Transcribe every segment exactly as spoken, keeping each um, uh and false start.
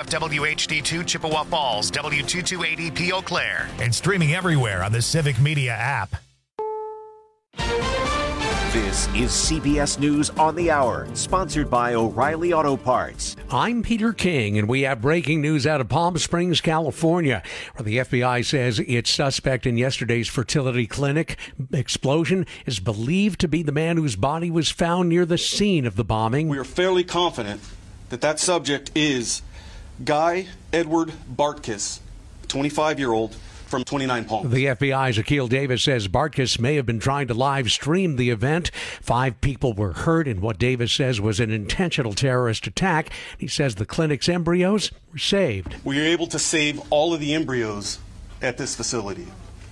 W H D two Chippewa Falls, W two two eight E P Eau Claire, and streaming everywhere on the Civic Media app. This is C B S News on the Hour, sponsored by O'Reilly Auto Parts. I'm Peter King, and we have breaking news out of Palm Springs, California, where the F B I says its suspect in yesterday's fertility clinic explosion is believed to be the man whose body was found near the scene of the bombing. We are fairly confident that that subject is Guy Edward Bartkus, twenty-five-year-old, from twenty-nine Palms. The F B I's Akil Davis says Bartkus may have been trying to live stream the event. Five people were hurt in what Davis says was an intentional terrorist attack. He says the clinic's embryos were saved. We are able to save all of the embryos at this facility.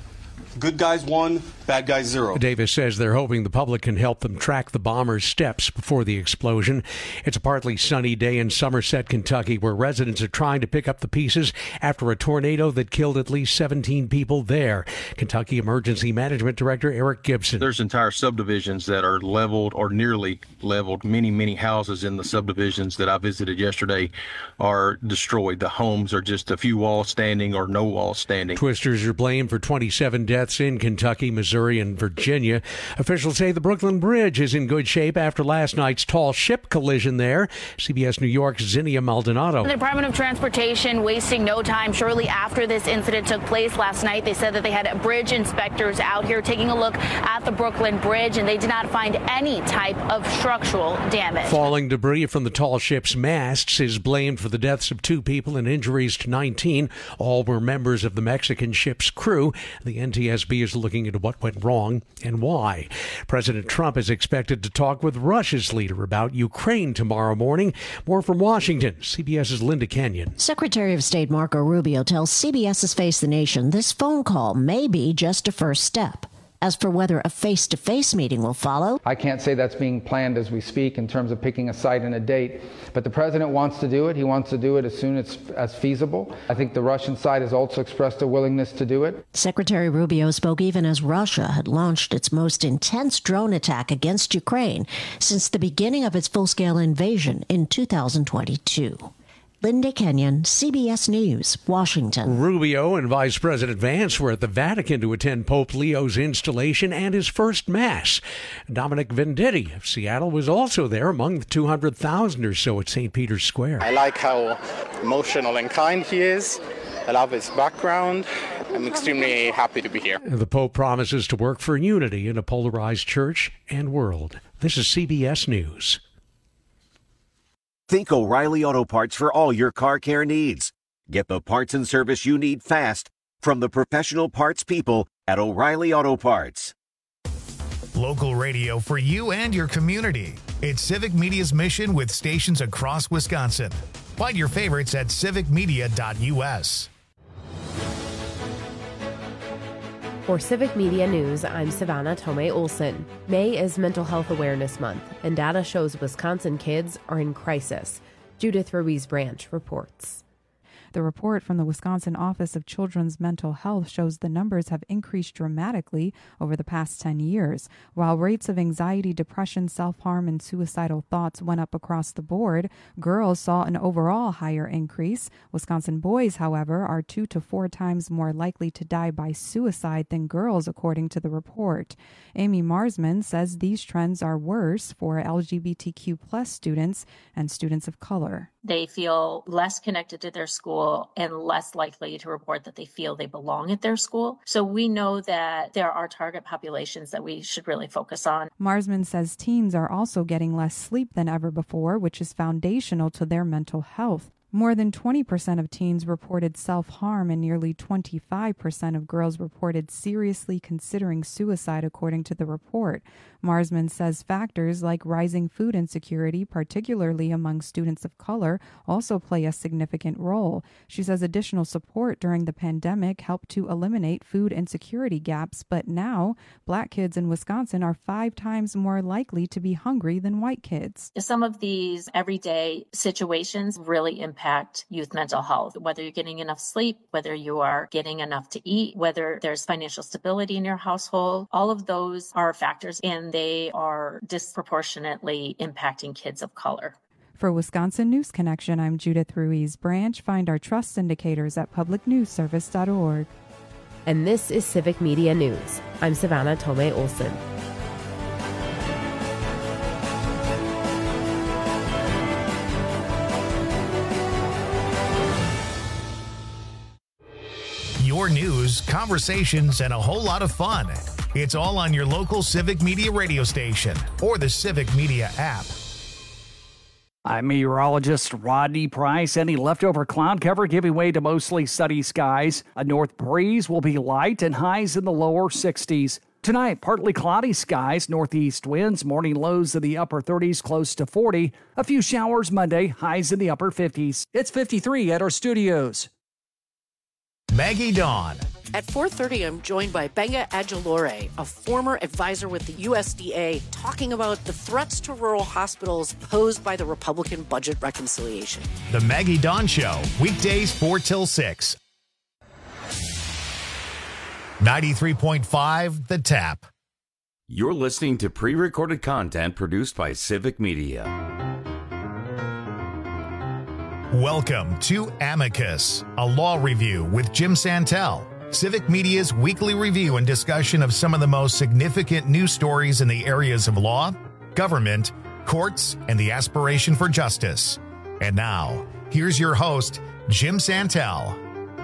Good guys one, bad guys zero. Davis says they're hoping the public can help them track the bomber's steps before the explosion. It's a partly sunny day in Somerset, Kentucky, where residents are trying to pick up the pieces after a tornado that killed at least seventeen people there. Kentucky Emergency Management Director Eric Gibson. There's entire subdivisions that are leveled or nearly leveled. Many, many houses in the subdivisions that I visited yesterday are destroyed. The homes are just a few walls standing or no walls standing. Twisters are blamed for twenty-seven deaths in Kentucky, Missouri, and Virginia. Officials say the Brooklyn Bridge is in good shape after last night's tall ship collision there. C B S New York's Zinnia Maldonado. The Department of Transportation wasting no time. Shortly after this incident took place last night, they said that they had bridge inspectors out here taking a look at the Brooklyn Bridge, and they did not find any type of structural damage. Falling debris from the tall ship's masts is blamed for the deaths of two people and injuries to nineteen. All were members of the Mexican ship's crew. The N T S B is looking into what went wrong and why. President Trump is expected to talk with Russia's leader about Ukraine tomorrow morning. More from Washington, CBS's Linda Kenyon. Secretary of State Marco Rubio tells CBS's Face the Nation this phone call may be just a first step. As for whether a face-to-face meeting will follow, I can't say that's being planned as we speak in terms of picking a site and a date, but the president wants to do it. He wants to do it as soon as, as feasible. I think the Russian side has also expressed a willingness to do it. Secretary Rubio spoke even as Russia had launched its most intense drone attack against Ukraine since the beginning of its full-scale invasion in two thousand twenty-two. Linda Kenyon, C B S News, Washington. Rubio and Vice President Vance were at the Vatican to attend Pope Leo's installation and his first Mass. Dominic Venditti of Seattle was also there among the two hundred thousand or so at Saint Peter's Square. I like how emotional and kind he is. I love his background. I'm extremely happy to be here. The Pope promises to work for unity in a polarized church and world. This is C B S News. Think O'Reilly Auto Parts for all your car care needs. Get the parts and service you need fast from the professional parts people at O'Reilly Auto Parts. Local radio for you and your community. It's Civic Media's mission with stations across Wisconsin. Find your favorites at civic media dot U S. For Civic Media News, I'm Savannah Tomei Olson. May is Mental Health Awareness Month, and data shows Wisconsin kids are in crisis. Judith Ruiz Branch reports. The report from the Wisconsin Office of Children's Mental Health shows the numbers have increased dramatically over the past ten years. While rates of anxiety, depression, self-harm, and suicidal thoughts went up across the board, girls saw an overall higher increase. Wisconsin boys, however, are two to four times more likely to die by suicide than girls, according to the report. Amy Marsman says these trends are worse for L G B T Q plus students and students of color. They feel less connected to their school and less likely to report that they feel they belong at their school. So we know that there are target populations that we should really focus on. Marsman says teens are also getting less sleep than ever before, which is foundational to their mental health. More than twenty percent of teens reported self-harm and nearly twenty-five percent of girls reported seriously considering suicide, according to the report. Marsman says factors like rising food insecurity, particularly among students of color, also play a significant role. She says additional support during the pandemic helped to eliminate food insecurity gaps, but now Black kids in Wisconsin are five times more likely to be hungry than white kids. Some of these everyday situations really impact youth mental health, whether you're getting enough sleep, whether you are getting enough to eat, whether there's financial stability in your household. All of those are factors, and they are disproportionately impacting kids of color. For Wisconsin News Connection, I'm Judith Ruiz Branch. Find our trust indicators at public news service dot org. And this is Civic Media News. I'm Savannah Tomei Olson. Your news, conversations, and a whole lot of fun. It's all on your local Civic Media radio station or the Civic Media app. I'm meteorologist Rodney Price. Any leftover cloud cover giving way to mostly sunny skies. A north breeze will be light and highs in the lower sixties. Tonight, partly cloudy skies, northeast winds, morning lows in the upper thirties, close to forty. A few showers Monday, highs in the upper fifties. It's fifty-three at our studios. Maggie Dawn. At four thirty, I'm joined by Benga Adjalore, a former advisor with the U S D A, talking about the threats to rural hospitals posed by the Republican budget reconciliation. The Maggie Dawn Show, weekdays four till six. ninety-three point five The Tap. You're listening to pre-recorded content produced by Civic Media. Welcome to Amicus, a law review with Jim Santel. Civic Media's weekly review and discussion of some of the most significant news stories in the areas of law, government, courts, and the aspiration for justice. And now, here's your host, Jim Santel.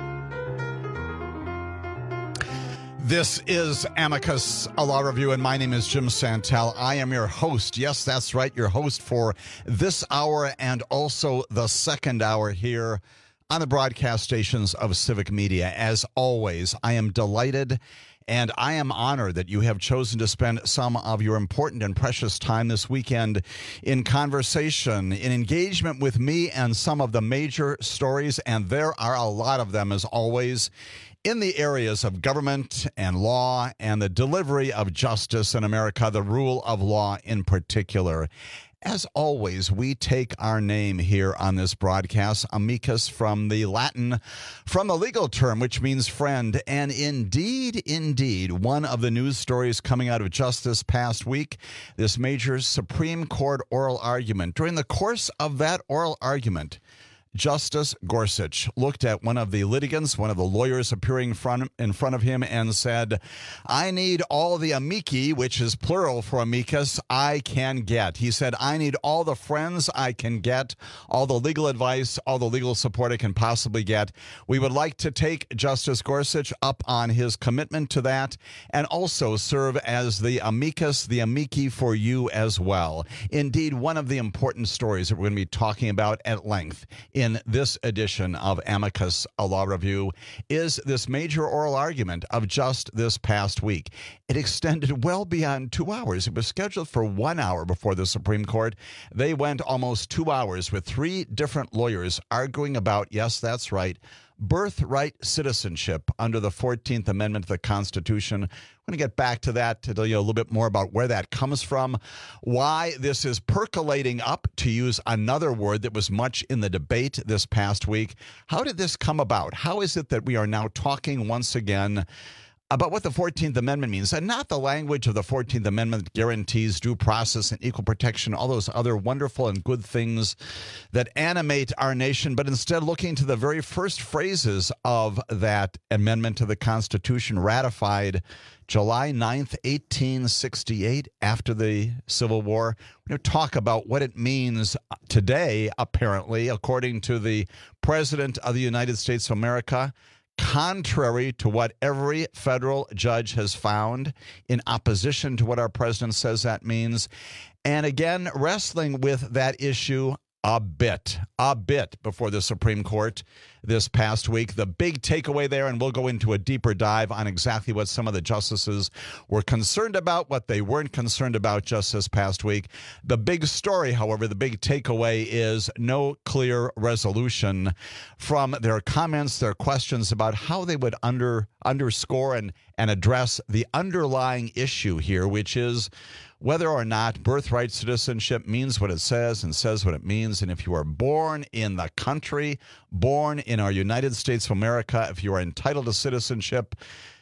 This is Amicus, a law review, and my name is Jim Santel. I am your host. Yes, that's right, your host for this hour and also the second hour here on the broadcast stations of Civic Media. As always, I am delighted and I am honored that you have chosen to spend some of your important and precious time this weekend in conversation, in engagement with me and some of the major stories, and there are a lot of them as always, in the areas of government and law and the delivery of justice in America, the rule of law in particular. As always, we take our name here on this broadcast, amicus, from the Latin, from the legal term, which means friend. And indeed, indeed, one of the news stories coming out of just this past week, this major Supreme Court oral argument. During the course of that oral argument, Justice Gorsuch looked at one of the litigants, one of the lawyers appearing front, in front of him, and said, I need all the amici, which is plural for amicus, I can get. He said, I need all the friends I can get, all the legal advice, all the legal support I can possibly get. We would like to take Justice Gorsuch up on his commitment to that and also serve as the amicus, the amici for you as well. Indeed, one of the important stories that we're going to be talking about at length in this edition of Amicus, a law review, is this major oral argument of just this past week. It extended well beyond two hours. It was scheduled for one hour before the Supreme Court. They went almost two hours with three different lawyers arguing about, yes, that's right, birthright citizenship under the fourteenth Amendment to the Constitution. We're going to get back to that to tell you a little bit more about where that comes from, why this is percolating up, to use another word that was much in the debate this past week. How did this come about? How is it that we are now talking once again about what the fourteenth Amendment means, and not the language of the fourteenth Amendment that guarantees due process and equal protection, all those other wonderful and good things that animate our nation, but instead looking to the very first phrases of that amendment to the Constitution, ratified July ninth, eighteen sixty-eight, after the Civil War. We're going to talk about what it means today, apparently, according to the President of the United States of America, contrary to what every federal judge has found, in opposition to what our president says that means, and again, wrestling with that issue a bit, a bit before the Supreme Court this past week. The big takeaway there, and we'll go into a deeper dive on exactly what some of the justices were concerned about, what they weren't concerned about just this past week. The big story, however, the big takeaway is no clear resolution from their comments, their questions about how they would under underscore and, and address the underlying issue here, which is whether or not birthright citizenship means what it says and says what it means. And if you are born in the country, born in our United States of America, if you are entitled to citizenship,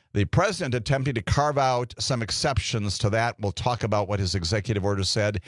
The president attempting to carve out some exceptions to that. We'll talk about what his executive order said.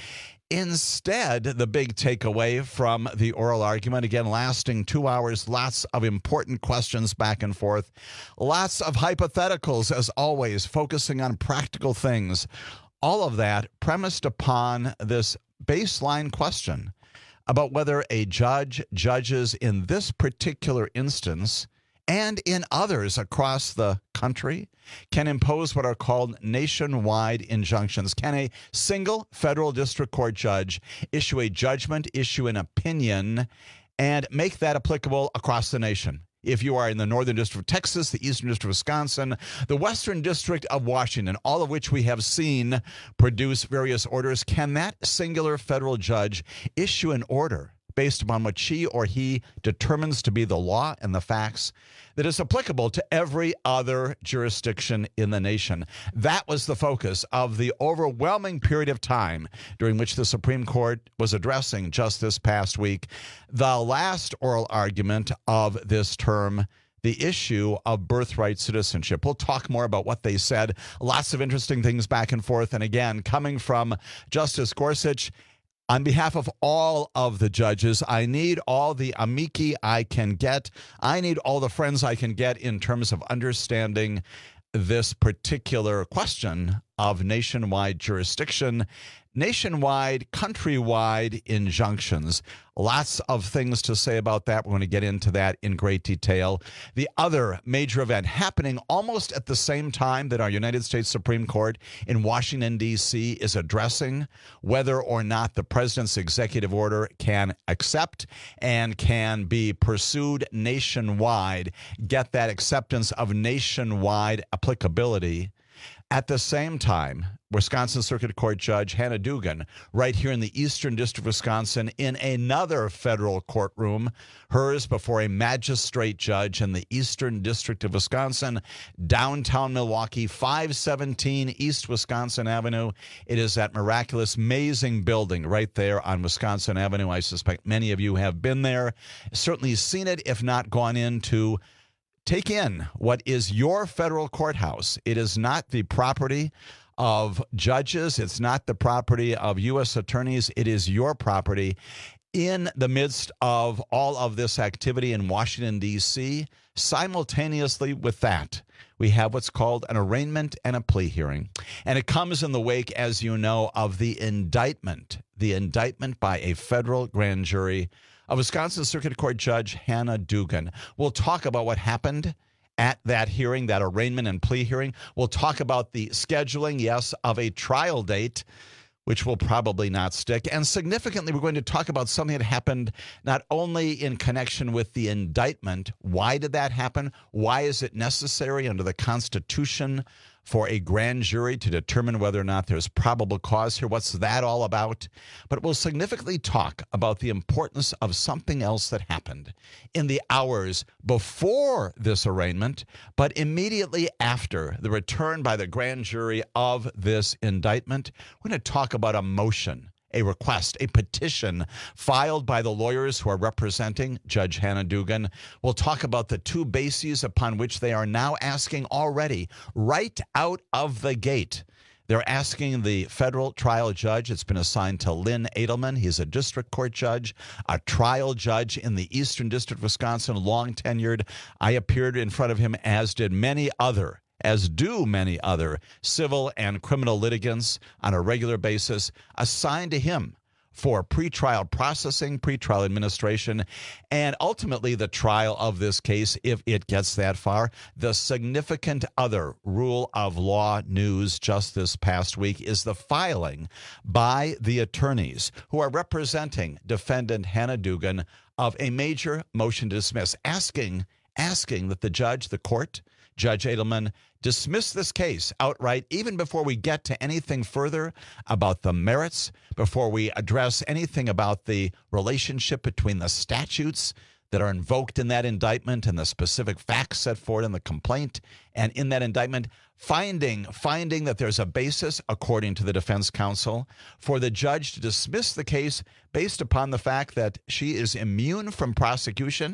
Instead, the big takeaway from the oral argument, again, lasting two hours, lots of important questions back and forth, lots of hypotheticals, as always, focusing on practical things. All of that premised upon this baseline question about whether a judge, judges in this particular instance and in others across the country can impose what are called nationwide injunctions. Can a single federal district court judge issue a judgment, issue an opinion, and make that applicable across the nation? If you are in the Northern District of Texas, the Eastern District of Wisconsin, the Western District of Washington, all of which we have seen produce various orders, can that singular federal judge issue an order based upon what she or he determines to be the law and the facts that is applicable to every other jurisdiction in the nation? That was the focus of the overwhelming period of time during which the Supreme Court was addressing just this past week the last oral argument of this term, the issue of birthright citizenship. We'll talk more about what they said. Lots of interesting things back and forth. And again, coming from Justice Gorsuch, on behalf of all of the judges, I need all the amici I can get. I need all the friends I can get in terms of understanding this particular question of nationwide jurisdiction, nationwide, countrywide injunctions. Lots of things to say about that. We're going to get into that in great detail. The other major event happening almost at the same time that our United States Supreme Court in Washington, D C is addressing whether or not the president's executive order can accept and can be pursued nationwide, get that acceptance of nationwide applicability. At the same time, Wisconsin Circuit Court Judge Hannah Dugan, right here in the Eastern District of Wisconsin, in another federal courtroom, hers before a magistrate judge in the Eastern District of Wisconsin, downtown Milwaukee, five seventeen East Wisconsin Avenue. It is that miraculous, amazing building right there on Wisconsin Avenue. I suspect many of you have been there, certainly seen it, if not gone in to take in what is your federal courthouse. It is not the property of judges. It's not the property of U S attorneys. It is your property. In the midst of all of this activity in Washington, D C, simultaneously with that, we have what's called an arraignment and a plea hearing. And it comes in the wake, as you know, of the indictment, the indictment by a federal grand jury of Wisconsin Circuit Court Judge Hannah Dugan. We'll talk about what happened at that hearing, that arraignment and plea hearing. We'll talk about the scheduling, yes, of a trial date, which will probably not stick. And significantly, we're going to talk about something that happened not only in connection with the indictment. Why did that happen? Why is it necessary under the Constitution for a grand jury to determine whether or not there's probable cause here? What's that all about? But we'll significantly talk about the importance of something else that happened in the hours before this arraignment, but immediately after the return by the grand jury of this indictment. We're going to talk about a motion, a request, a petition filed by the lawyers who are representing Judge Hannah Dugan. We'll talk about the two bases upon which they are now asking already, right out of the gate. They're asking the federal trial judge. It's been assigned to Lynn Edelman. He's a district court judge, a trial judge in the Eastern District of Wisconsin, long tenured. I appeared in front of him, as did many other as do many other civil and criminal litigants on a regular basis, assigned to him for pretrial processing, pretrial administration, and ultimately the trial of this case, if it gets that far. The significant other rule of law news just this past week is the filing by the attorneys who are representing defendant Hannah Dugan of a major motion to dismiss, asking, asking that the judge, the court, Judge Edelman, dismiss this case outright, even before we get to anything further about the merits, before we address anything about the relationship between the statutes that are invoked in that indictment and the specific facts set forth in the complaint and in that indictment, finding finding that there's a basis, according to the defense counsel, for the judge to dismiss the case based upon the fact that she is immune from prosecution,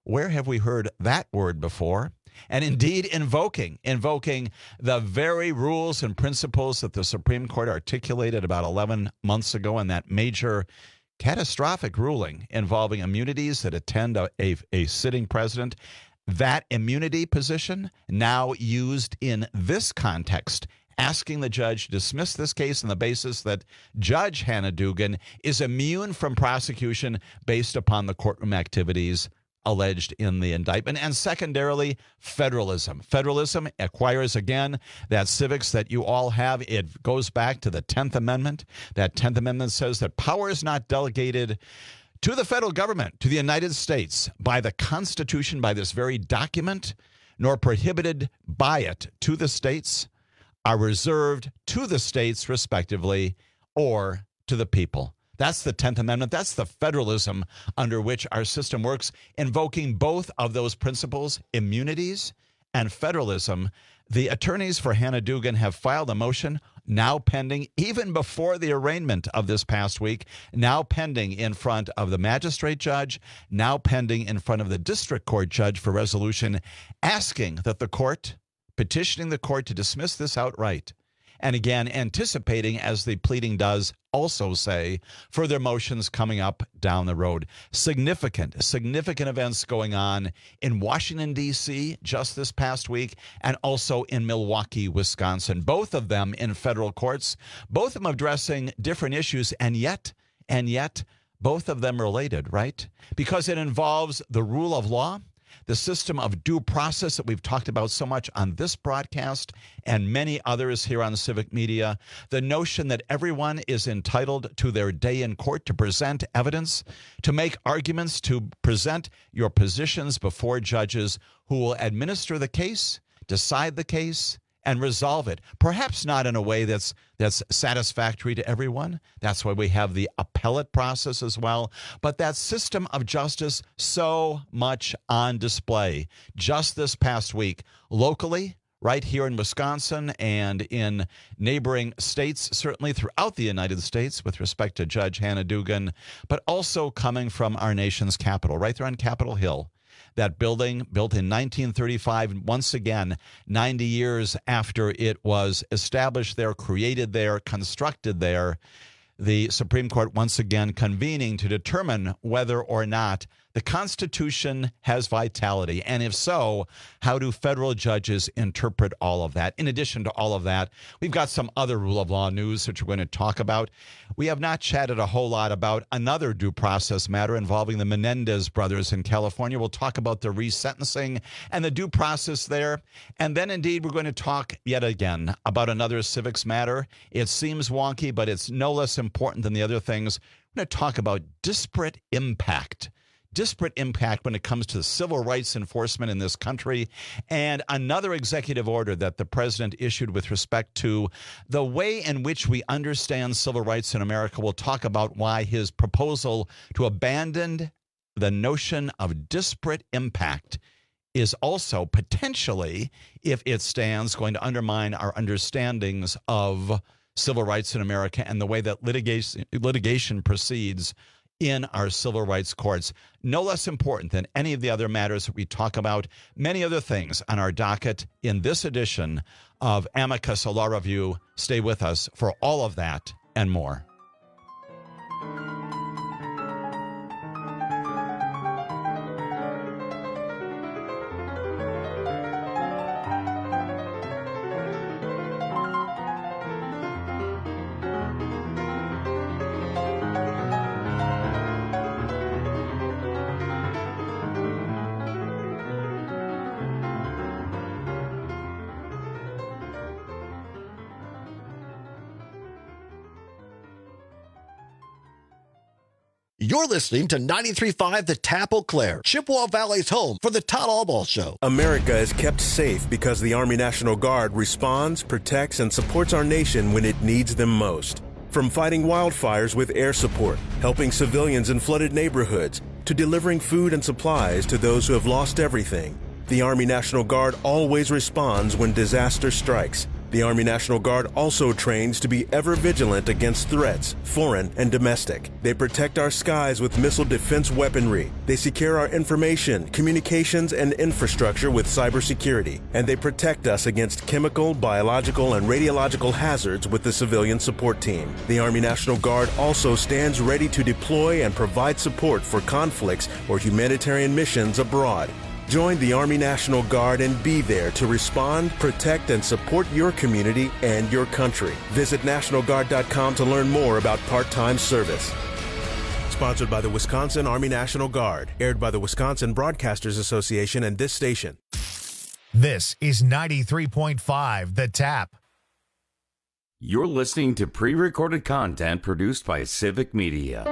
Where have we heard that word before? And indeed, invoking, invoking the very rules and principles that the Supreme Court articulated about eleven months ago in that major catastrophic ruling involving immunities that attend a, a, a sitting president. That immunity position now used in this context, asking the judge to dismiss this case on the basis that Judge Hannah Duggan is immune from prosecution based upon the courtroom activities alleged in the indictment. And secondarily, federalism. Federalism acquires, again, that civics that you all have. It goes back to the tenth Amendment. That tenth Amendment says that power is not delegated to the federal government, to the United States, by the Constitution, by this very document, nor prohibited by it to the states, are reserved to the states, respectively, or to the people. That's the tenth Amendment. That's the federalism under which our system works, invoking both of those principles, immunities and federalism. The attorneys for Hannah Duggan have filed a motion now pending, even before the arraignment of this past week, now pending in front of the magistrate judge, now pending in front of the district court judge for resolution, asking that the court, petitioning the court to dismiss this outright. And again, anticipating, as the pleading does also say, further motions coming up down the road. Significant, significant events going on in Washington, D C just this past week, and also in Milwaukee, Wisconsin. Both of them in federal courts, both of them addressing different issues, and yet, and yet, both of them related, right? Because it involves the rule of law, the system of due process that we've talked about so much on this broadcast and many others here on Civic Media, the notion that everyone is entitled to their day in court to present evidence, to make arguments, to present your positions before judges who will administer the case, decide the case, and resolve it. Perhaps not in a way that's that's satisfactory to everyone. That's why we have the appellate process as well. But that system of justice so much on display. Just this past week, locally, right here in Wisconsin and in neighboring states, certainly throughout the United States with respect to Judge Hannah Duggan, but also coming from our nation's capital, right there on Capitol Hill. That building, built in nineteen thirty-five, once again, ninety years after it was established there, created there, constructed there, the Supreme Court once again convening to determine whether or not the Constitution has vitality. And if so, how do federal judges interpret all of that? In addition to all of that, we've got some other rule of law news which we're going to talk about. We have not chatted a whole lot about another due process matter involving the Menendez brothers in California. We'll talk about the resentencing and the due process there. And then indeed, we're going to talk yet again about another civics matter. It seems wonky, but it's no less important than the other things. We're going to talk about disparate impact. Disparate impact when it comes to civil rights enforcement in this country, and another executive order that the president issued with respect to the way in which we understand civil rights in America. We'll talk about why his proposal to abandon the notion of disparate impact is also potentially, if it stands, going to undermine our understandings of civil rights in America and the way that litigation, litigation proceeds in our civil rights courts. No less important than any of the other matters that we talk about. Many other things on our docket in this edition of Amicus, a Law Review. Stay with us for all of that and more. You're listening to ninety-three point five The Tap Eau Claire, Chippewa Valley's home for the Todd Albaugh Show. America is kept safe because the Army National Guard responds, protects, and supports our nation when it needs them most. From fighting wildfires with air support, helping civilians in flooded neighborhoods, to delivering food and supplies to those who have lost everything, the Army National Guard always responds when disaster strikes, The Army National Guard also trains to be ever vigilant against threats, foreign and domestic. They protect our skies with missile defense weaponry. They secure our information, communications, and infrastructure with cybersecurity. And they protect us against chemical, biological, and radiological hazards with the civilian support team. The Army National Guard also stands ready to deploy and provide support for conflicts or humanitarian missions abroad. Join the Army National Guard and be there to respond, protect, and support your community and your country. Visit National Guard dot com to learn more about part-time service. Sponsored by the Wisconsin Army National Guard. Aired by the Wisconsin Broadcasters Association and this station. This is ninety-three point five The Tap. You're listening to pre-recorded content produced by Civic Media.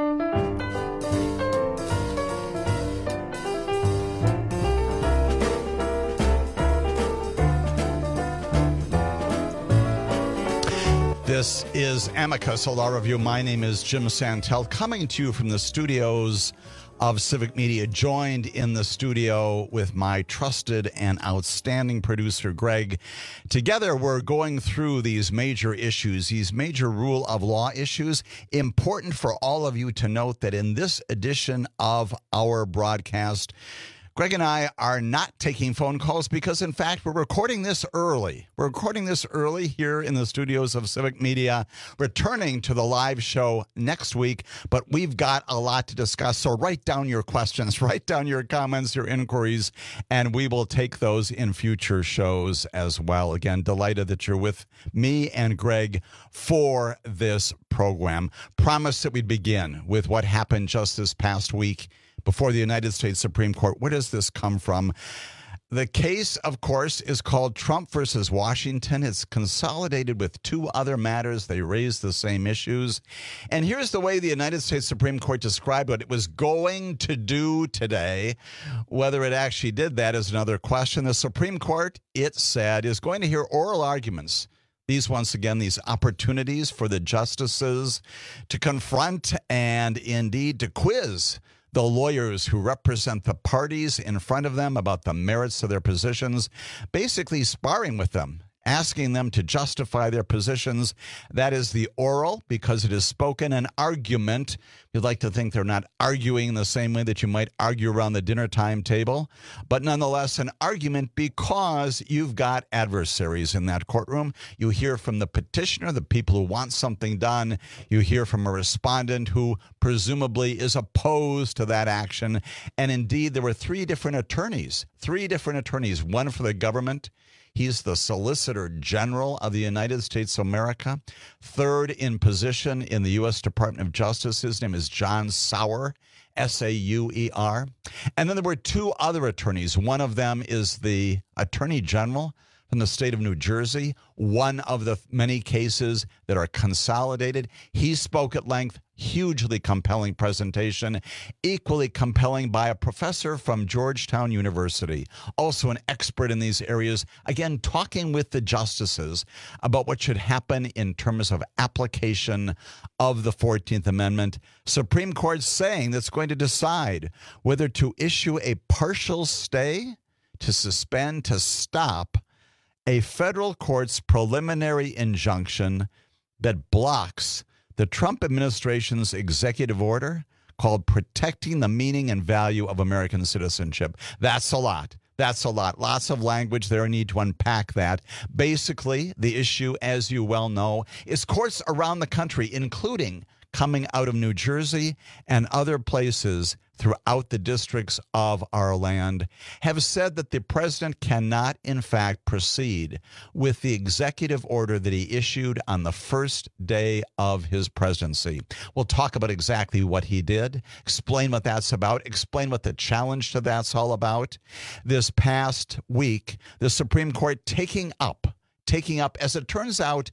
This is Amicus, a law review. My name is Jim Santel, coming to you from the studios of Civic Media, joined in the studio with my trusted and outstanding producer, Greg. Together, we're going through these major issues, these major rule of law issues. Important for all of you to note that in this edition of our broadcast, Greg and I are not taking phone calls because, in fact, we're recording this early. We're recording this early here in the studios of Civic Media, returning to the live show next week, but we've got a lot to discuss. So write down your questions, write down your comments, your inquiries, and we will take those in future shows as well. Again, delighted that you're with me and Greg for this program. Promised that we'd begin with what happened just this past week before the United States Supreme Court. Where does this come from? The case, of course, is called Trump versus Washington. It's consolidated with two other matters. They raise the same issues. And here's the way the United States Supreme Court described what it was going to do today. Whether it actually did that is another question. The Supreme Court, it said, is going to hear oral arguments. These, once again, these opportunities for the justices to confront and indeed to quiz the lawyers who represent the parties in front of them about the merits of their positions, basically sparring with them, asking them to justify their positions. That is the oral, because it is spoken, an argument. You'd like to think they're not arguing in the same way that you might argue around the dinner time table, but nonetheless an argument because you've got adversaries in that courtroom. You hear from the petitioner, the people who want something done. You hear from a respondent who presumably is opposed to that action. And indeed, there were three different attorneys, three different attorneys, one for the government. He's the Solicitor General of the United States of America. Third in position in the U S Department of Justice. His name is John Sauer, S A U E R. And then there were two other attorneys. One of them is the Attorney General from the state of New Jersey, one of the many cases that are consolidated. He spoke at length, hugely compelling presentation, equally compelling by a professor from Georgetown University, also an expert in these areas, again, talking with the justices about what should happen in terms of application of the fourteenth Amendment. Supreme Court saying that's going to decide whether to issue a partial stay, to suspend, to stop a federal court's preliminary injunction that blocks the Trump administration's executive order called Protecting the Meaning and Value of American Citizenship. That's a lot. That's a lot. Lots of language there. I need to unpack that. Basically, the issue, as you well know, is courts around the country, including coming out of New Jersey and other places throughout the districts of our land, have said that the president cannot, in fact, proceed with the executive order that he issued on the first day of his presidency. We'll talk about exactly what he did, explain what that's about, explain what the challenge to that's all about. This past week, the Supreme Court taking up, taking up, as it turns out,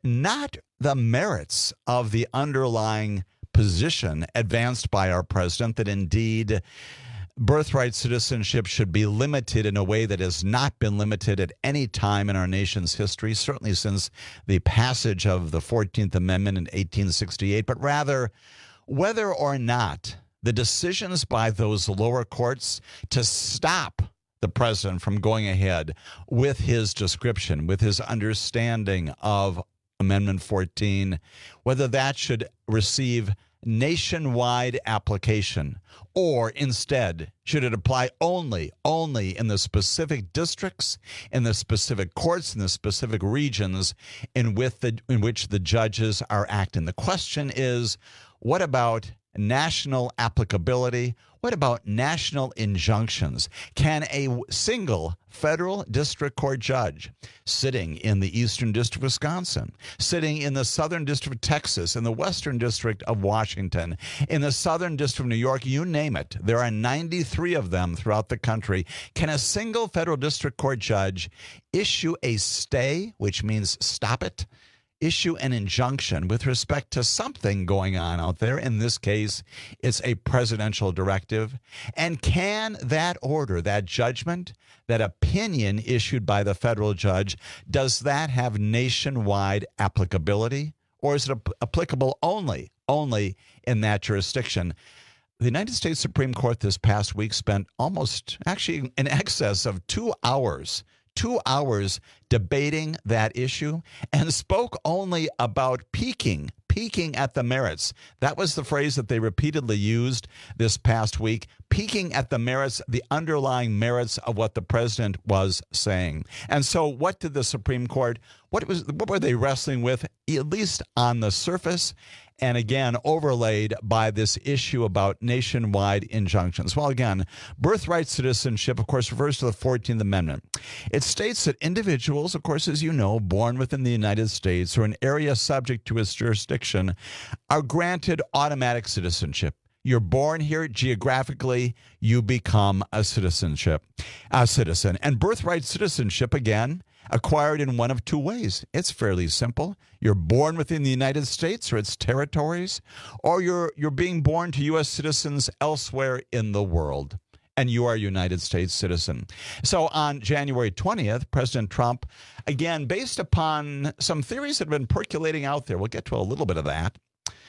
not the merits of the underlying position advanced by our president that indeed birthright citizenship should be limited in a way that has not been limited at any time in our nation's history, certainly since the passage of the fourteenth Amendment in eighteen sixty-eight, but rather whether or not the decisions by those lower courts to stop the president from going ahead with his description, with his understanding of Amendment fourteen, whether that should receive nationwide application, or instead, should it apply only, only in the specific districts, in the specific courts, in the specific regions in, with the, in which the judges are acting? The question is, what about national applicability? What about national injunctions? Can a single federal district court judge sitting in the Eastern District of Wisconsin, sitting in the Southern District of Texas, in the Western District of Washington, in the Southern District of New York, you name it, there are ninety-three of them throughout the country, can a single federal district court judge issue a stay, which means stop it, issue an injunction with respect to something going on out there? In this case, it's a presidential directive. And can that order, that judgment, that opinion issued by the federal judge, does that have nationwide applicability? Or is it applicable only, only in that jurisdiction? The United States Supreme Court this past week spent almost, actually in excess of two hours two hours debating that issue and spoke only about peaking, peaking at the merits. That was the phrase that they repeatedly used this past week, peaking at the merits, the underlying merits of what the president was saying. And so what did the Supreme Court, what was, what were they wrestling with, at least on the surface? And again, overlaid by this issue about nationwide injunctions. Well, again, birthright citizenship, of course, refers to the fourteenth Amendment. It states that individuals, of course, as you know, born within the United States or an area subject to its jurisdiction, are granted automatic citizenship. You're born here geographically, you become a citizenship, a citizen. And birthright citizenship, again, acquired in one of two ways. It's fairly simple. You're born within the United States or its territories, or you're you're being born to U S citizens elsewhere in the world, and you are a United States citizen. So on January twentieth, President Trump, again, based upon some theories that have been percolating out there, we'll get to a little bit of that,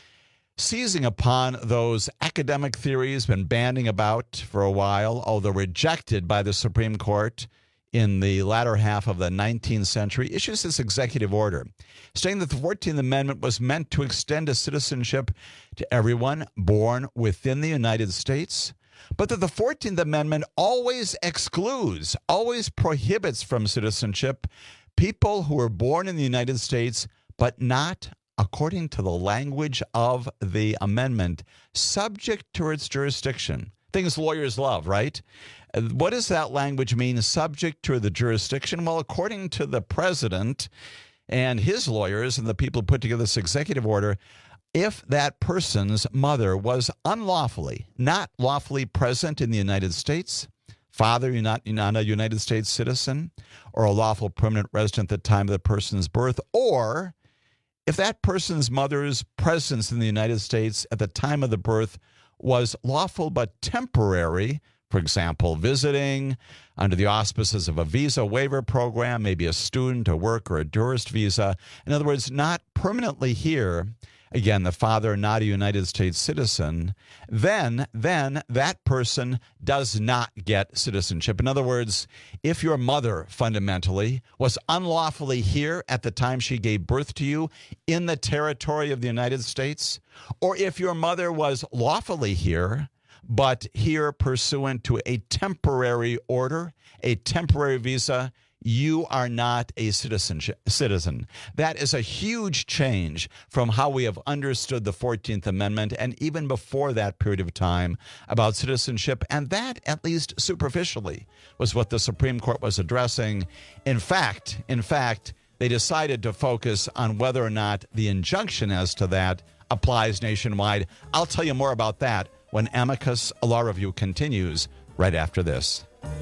seizing upon those academic theories, been banding about for a while, although rejected by the Supreme Court in the latter half of the nineteenth century, issues this executive order stating that the fourteenth Amendment was meant to extend a citizenship to everyone born within the United States, but that the fourteenth Amendment always excludes, always prohibits from citizenship people who were born in the United States, but not, according to the language of the amendment, subject to its jurisdiction. Things lawyers love, right? What does that language mean, subject to the jurisdiction? Well, according to the president and his lawyers and the people who put together this executive order, if that person's mother was unlawfully, not lawfully present in the United States, father, you're not, you're not a United States citizen, or a lawful permanent resident at the time of the person's birth, or if that person's mother's presence in the United States at the time of the birth was lawful but temporary, for example, visiting under the auspices of a visa waiver program, maybe a student, a worker, a tourist visa. In other words, not permanently here, again, the father not a United States citizen, then, then that person does not get citizenship. In other words, if your mother fundamentally was unlawfully here at the time she gave birth to you in the territory of the United States, or if your mother was lawfully here, but here pursuant to a temporary order, a temporary visa, you are not a citizenship, citizen. That is a huge change from how we have understood the fourteenth Amendment, and even before that period of time, about citizenship. And that, at least superficially, was what the Supreme Court was addressing. In fact, in fact, they decided to focus on whether or not the injunction as to that applies nationwide. I'll tell you more about that when Amicus Law Review continues right after this.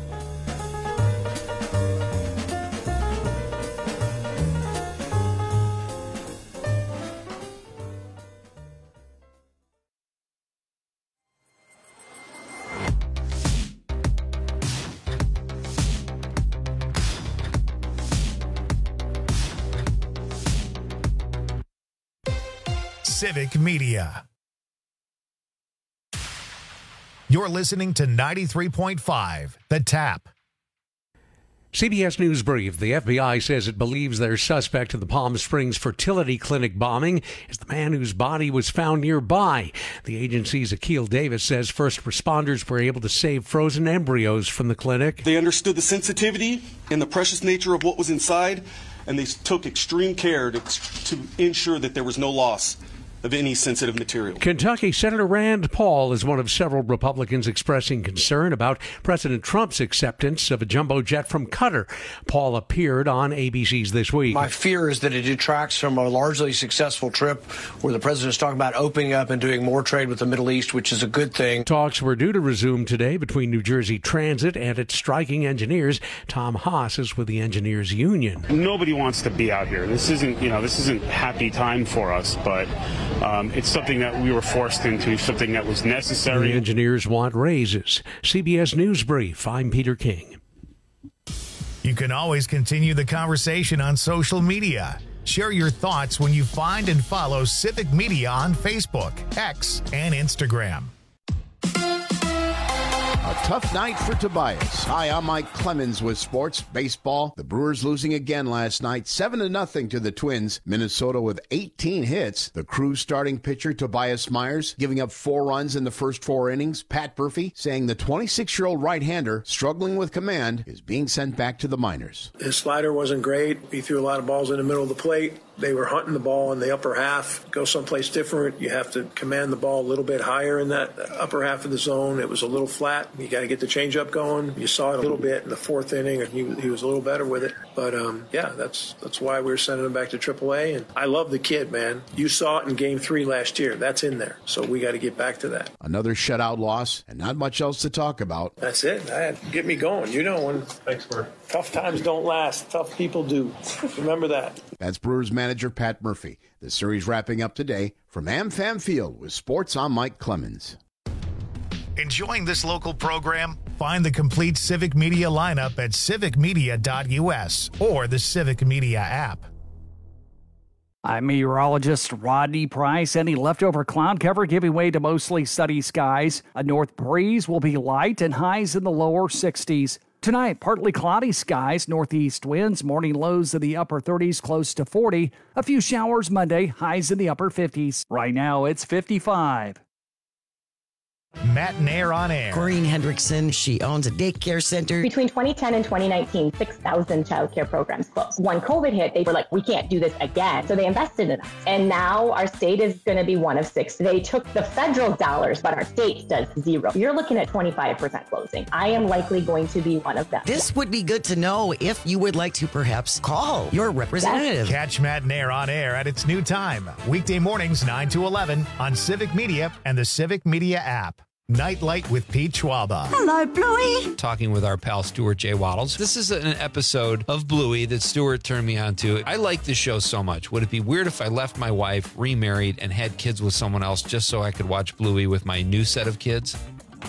Civic Media. You're listening to ninety-three point five, The Tap. C B S News Brief. The F B I says it believes their suspect in the Palm Springs fertility clinic bombing is the man whose body was found nearby. The agency's Akil Davis says first responders were able to save frozen embryos from the clinic. They understood the sensitivity and the precious nature of what was inside, and they took extreme care to, to ensure that there was no loss of any sensitive material. Kentucky Senator Rand Paul is one of several Republicans expressing concern about President Trump's acceptance of a jumbo jet from Qatar. Paul appeared on A B C's This Week. My fear is that it detracts from a largely successful trip where the president is talking about opening up and doing more trade with the Middle East, which is a good thing. Talks were due to resume today between New Jersey Transit and its striking engineers. Tom Haas is with the Engineers Union. Nobody wants to be out here. This isn't, you know, this isn't happy time for us, but Um, it's something that we were forced into, something that was necessary. The engineers want raises. C B S News Brief, I'm Peter King. You can always continue the conversation on social media. Share your thoughts when you find and follow Civic Media on Facebook, X, and Instagram. A tough night for Tobias. Hi, I'm Mike Clemens with Sports Baseball. The Brewers losing again last night, seven to nothing to the Twins. Minnesota with eighteen hits. The Crew's starting pitcher, Tobias Myers, giving up four runs in the first four innings. Pat Murphy saying the twenty-six-year-old right-hander, struggling with command, is being sent back to the minors. His slider wasn't great. He threw a lot of balls in the middle of the plate. They were hunting the ball in the upper half. Go someplace different. You have to command the ball a little bit higher in that upper half of the zone. It was a little flat. You got to get the changeup going. You saw it a little bit in the fourth inning, and he, he was a little better with it. But um, yeah, that's that's why we were sending him back to triple A. And I love the kid, man. You saw it in Game Three last year. That's in there. So we got to get back to that. Another shutout loss, and not much else to talk about. That's it. That get me going. You know when thanks for tough times don't last. Tough people do. Remember that. That's Brewers manager Pat Murphy. The series wrapping up today from AmFam Field with Sports. I'm Mike Clemens. Enjoying this local program? Find the complete Civic Media lineup at civic media dot U S or the Civic Media app. I'm meteorologist Rodney Price. Any leftover cloud cover giving way to mostly sunny skies. A north breeze will be light and highs in the lower sixties. Tonight, partly cloudy skies, northeast winds, morning lows in the upper thirties, close to forty. A few showers Monday, highs in the upper fifties. Right now, it's fifty-five. Matt and Air on Air. Corinne Hendrickson, she owns a daycare center. Between twenty ten and twenty nineteen, six thousand childcare programs closed. When COVID hit, they were like, we can't do this again. So they invested in us. And now our state is going to be one of six. They took the federal dollars, but our state does zero. You're looking at twenty-five percent closing. I am likely going to be one of them. This would be good to know if you would like to perhaps call your representative. Yes. Catch Matt and Air on Air at its new time. Weekday mornings, nine to eleven on Civic Media and the Civic Media app. Nightlight with Pete Schwaba. Hello, Bluey. Talking with our pal Stuart J. Waddles. This is an episode of Bluey that Stuart turned me on to. I like this show so much. Would it be weird if I left my wife, remarried, and had kids with someone else just so I could watch Bluey with my new set of kids?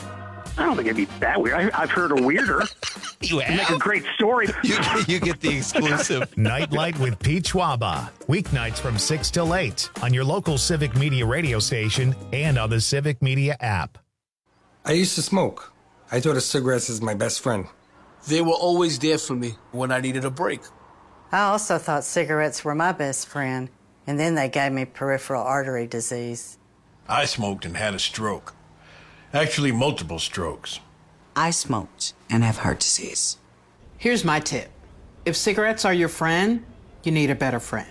I don't think it'd be that weird. I, I've heard a weirder. You have? Make a great story. You, you get the exclusive. Nightlight with Pete Schwaba. Weeknights from six till eight on your local Civic Media radio station and on the Civic Media app. I used to smoke. I thought of cigarettes as my best friend. They were always there for me when I needed a break. I also thought cigarettes were my best friend, and then they gave me peripheral artery disease. I smoked and had a stroke. Actually, multiple strokes. I smoked and have heart disease. Here's my tip. If cigarettes are your friend, you need a better friend.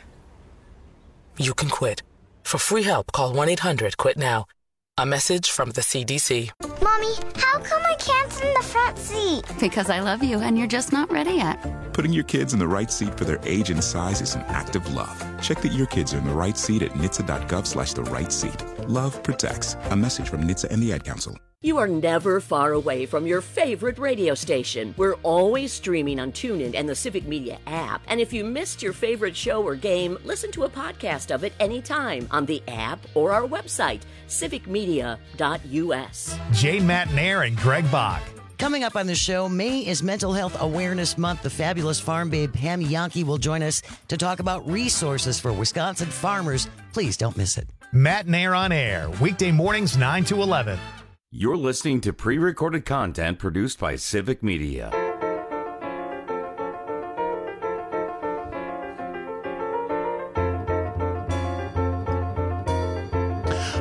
You can quit. For free help, call one eight hundred quit now. A message from the C D C. Mommy, how come I can't sit in the front seat? Because I love you and you're just not ready yet. Putting your kids in the right seat for their age and size is an act of love. Check that your kids are in the right seat at N H T S A dot gov slash the right seat. Love protects. A message from N H T S A and the Ad Council. You are never far away from your favorite radio station. We're always streaming on TuneIn and the Civic Media app. And if you missed your favorite show or game, listen to a podcast of it anytime on the app or our website, civic media dot U S. Jane Matt and Air and Greg Bach. Coming up on the show, May is Mental Health Awareness Month. The fabulous farm babe Pam Yankee will join us to talk about resources for Wisconsin farmers. Please don't miss it. Matt and Air on Air, weekday mornings nine to eleven. You're listening to pre-recorded content produced by Civic Media.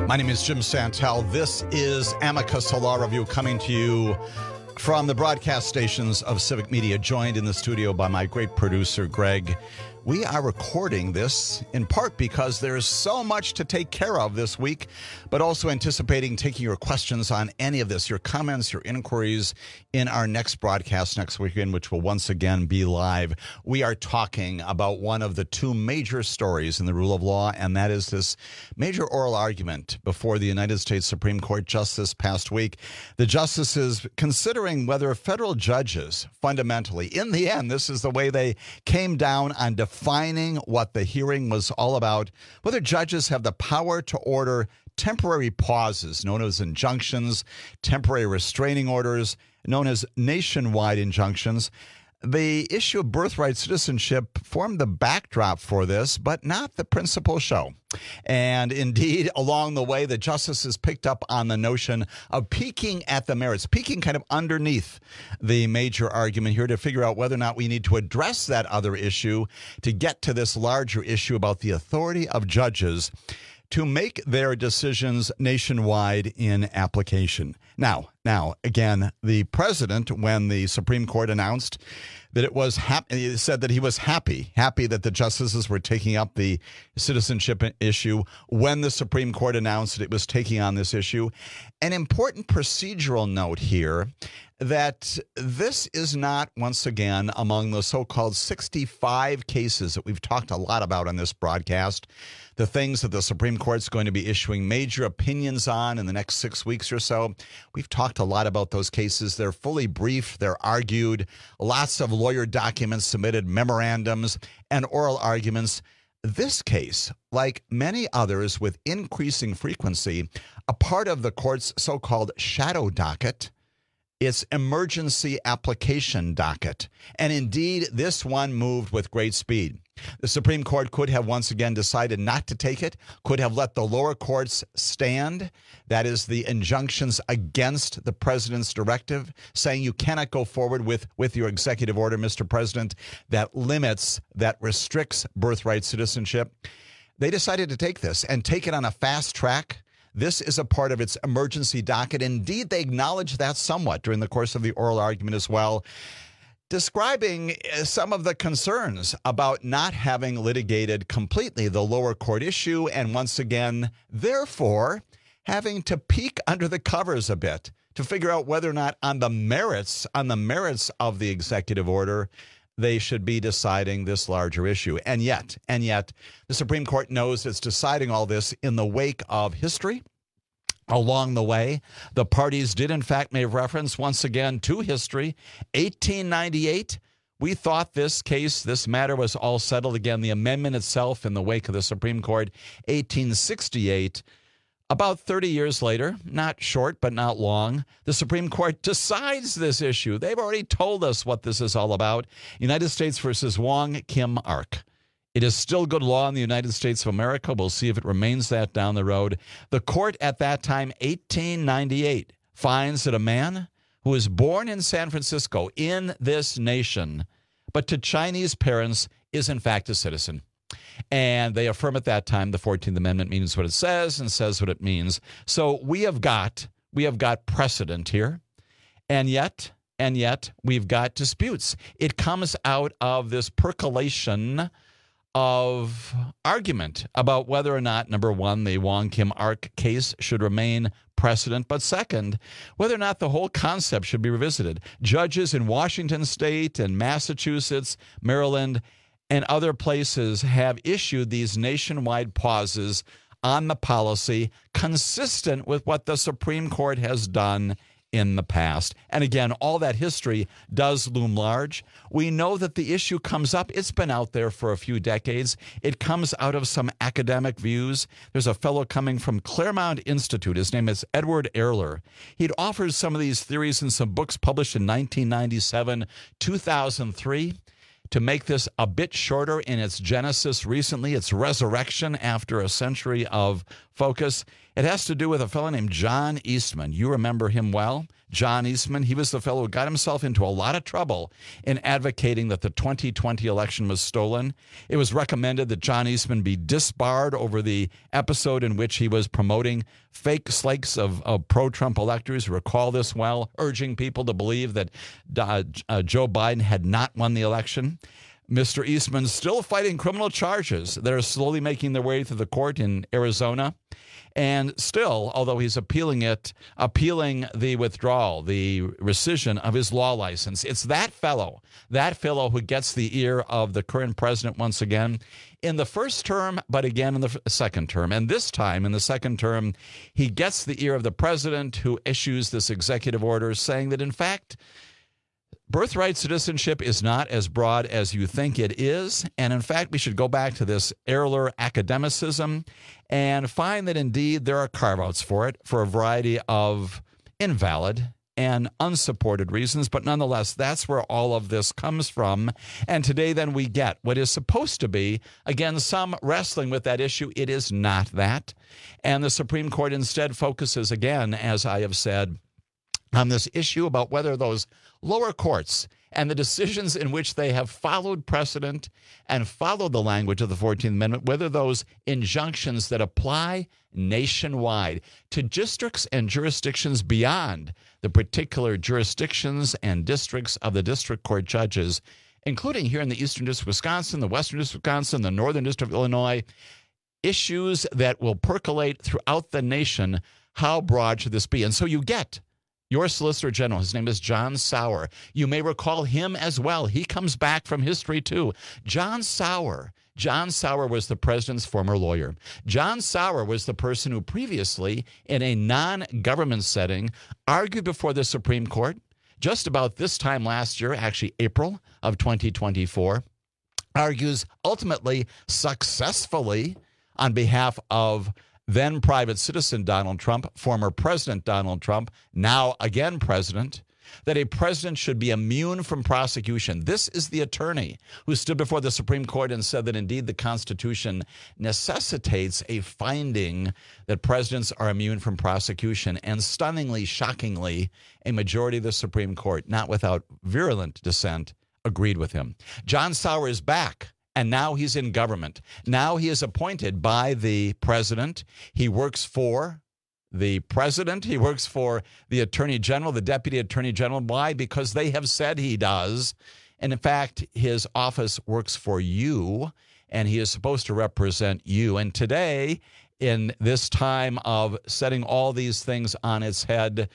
My name is Jim Santel. This is Amicus, a law review coming to you from the broadcast stations of Civic Media, joined in the studio by my great producer, Greg. We are recording this in part because there's so much to take care of this week, but also anticipating taking your questions on any of this, your comments, your inquiries in our next broadcast next weekend, which will once again be live. We are talking about one of the two major stories in the rule of law, and that is this major oral argument before the United States Supreme Court just this past week. The justices considering whether federal judges fundamentally, in the end, this is the way they came down on defining Defining what the hearing was all about, whether judges have the power to order temporary pauses, known as injunctions, temporary restraining orders, known as nationwide injunctions. The issue of birthright citizenship formed the backdrop for this, but not the principal show. And indeed, along the way, the justices picked up on the notion of peeking at the merits, peeking kind of underneath the major argument here to figure out whether or not we need to address that other issue to get to this larger issue about the authority of judges to make their decisions nationwide in application. Now, now, again, the president, when the Supreme Court announced that it was happy, he said that he was happy, happy that the justices were taking up the citizenship issue when the Supreme Court announced that it was taking on this issue. An important procedural note here that this is not, once again, among the so-called sixty-five cases that we've talked a lot about on this broadcast, the things that the Supreme Court's going to be issuing major opinions on in the next six weeks or so. We've talked a lot about those cases. They're fully briefed. They're argued. Lots of lawyer documents submitted, memorandums, and oral arguments. This case, like many others with increasing frequency, a part of the court's so-called shadow docket, its emergency application docket. And indeed, this one moved with great speed. The Supreme Court could have once again decided not to take it, could have let the lower courts stand. That is the injunctions against the president's directive, saying you cannot go forward with, with your executive order, Mister President, that limits, that restricts birthright citizenship. They decided to take this and take it on a fast track. This is a part of its emergency docket. Indeed, they acknowledged that somewhat during the course of the oral argument as well, describing some of the concerns about not having litigated completely the lower court issue, and once again, therefore, having to peek under the covers a bit to figure out whether or not on the merits, on the merits of the executive order, they should be deciding this larger issue. And yet, and yet, the Supreme Court knows it's deciding all this in the wake of history. Along the way, the parties did, in fact, make reference once again to history. eighteen ninety-eight, we thought this case, this matter was all settled. Again, the amendment itself in the wake of the Supreme Court. eighteen sixty-eight, about thirty years later, not short but not long, the Supreme Court decides this issue. They've already told us what this is all about. United States versus Wong Kim Ark. It is still good law in the United States of America. We'll see if it remains that down the road. The court at that time, eighteen ninety-eight, finds that a man who was born in San Francisco, in this nation, but to Chinese parents, is in fact a citizen. And they affirm at that time the fourteenth Amendment means what it says and says what it means. So we have got we have got precedent here. And yet, and yet, we've got disputes. It comes out of this percolation of argument about whether or not, number one, the Wong Kim Ark case should remain precedent, but second, whether or not the whole concept should be revisited. Judges in Washington State and Massachusetts, Maryland, and other places have issued these nationwide pauses on the policy consistent with what the Supreme Court has done in the past. And again, all that history does loom large. We know that the issue comes up. It's been out there for a few decades. It comes out of some academic views. There's a fellow coming from Claremont Institute. His name is Edward Erler. He'd offered some of these theories in some books published in nineteen ninety-seven, two thousand three. To make this a bit shorter in its genesis recently, its resurrection after a century of focus. It has to do with a fellow named John Eastman. You remember him well. John Eastman, he was the fellow who got himself into a lot of trouble in advocating that the twenty twenty election was stolen. It was recommended that John Eastman be disbarred over the episode in which he was promoting fake slakes of, of pro-Trump electors. Recall this well, urging people to believe that uh, uh, Joe Biden had not won the election. Mister Eastman's still fighting criminal charges that are slowly making their way through the court in Arizona. And still, although he's appealing it, appealing the withdrawal, the rescission of his law license, it's that fellow, that fellow who gets the ear of the current president once again in the first term, but again in the second term. And this time in the second term, he gets the ear of the president who issues this executive order saying that, in fact, birthright citizenship is not as broad as you think it is. And in fact, we should go back to this Erler academicism and find that indeed there are carve-outs for it for a variety of invalid and unsupported reasons. But nonetheless, that's where all of this comes from. And today then we get what is supposed to be, again, some wrestling with that issue. It is not that. And the Supreme Court instead focuses again, as I have said, on this issue about whether those lower courts and the decisions in which they have followed precedent and followed the language of the fourteenth Amendment, whether those injunctions that apply nationwide to districts and jurisdictions beyond the particular jurisdictions and districts of the district court judges, including here in the Eastern District of Wisconsin, the Western District of Wisconsin, the Northern District of Illinois, issues that will percolate throughout the nation. How broad should this be? And so you get your Solicitor General. His name is John Sauer. You may recall him as well. He comes back from history too. John Sauer. John Sauer was the president's former lawyer. John Sauer was the person who previously, in a non-government setting, argued before the Supreme Court just about this time last year, actually April of twenty twenty-four, argues ultimately successfully on behalf of then private citizen Donald Trump, former President Donald Trump, now again president, that a president should be immune from prosecution. This is the attorney who stood before the Supreme Court and said that indeed the Constitution necessitates a finding that presidents are immune from prosecution. And stunningly, shockingly, a majority of the Supreme Court, not without virulent dissent, agreed with him. John Sauer is back. And now he's in government. Now he is appointed by the president. He works for the president. He works for the attorney general, the deputy attorney general. Why? Because they have said he does. And in fact, his office works for you, and he is supposed to represent you. And today, in this time of setting all these things on its head,